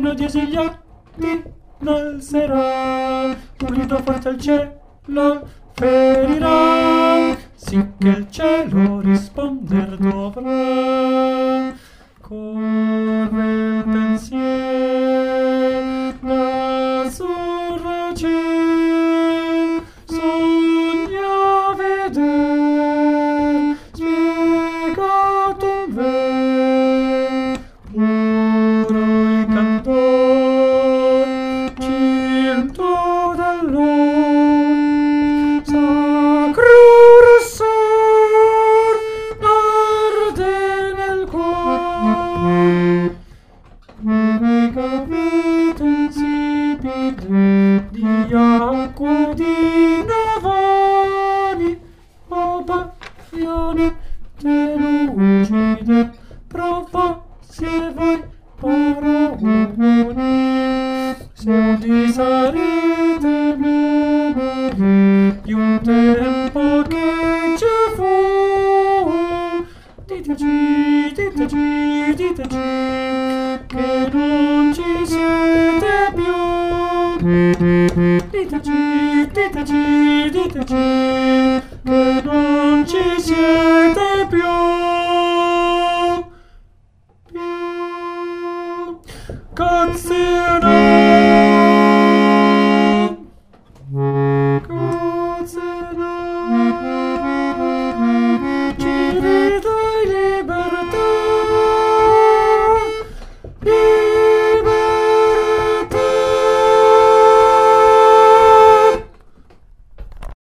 pieno di esiliati n'alzerà, un grido forte al cielo ferirà, sicché il cielo risponder dovrà. Corre il pensiero l'azzurro ciel, sogna veder spiegato un ver, puro i cantor cinto dall'or, sacro rossor arde nel cuor, come capite insipide di acqua di navoni, o baffione te lucide, prova se vuoi paragoni, se udi sarete memorie di un tempo che ci fu. Diteci, diteci, diteci che non ci siete più. Diteci,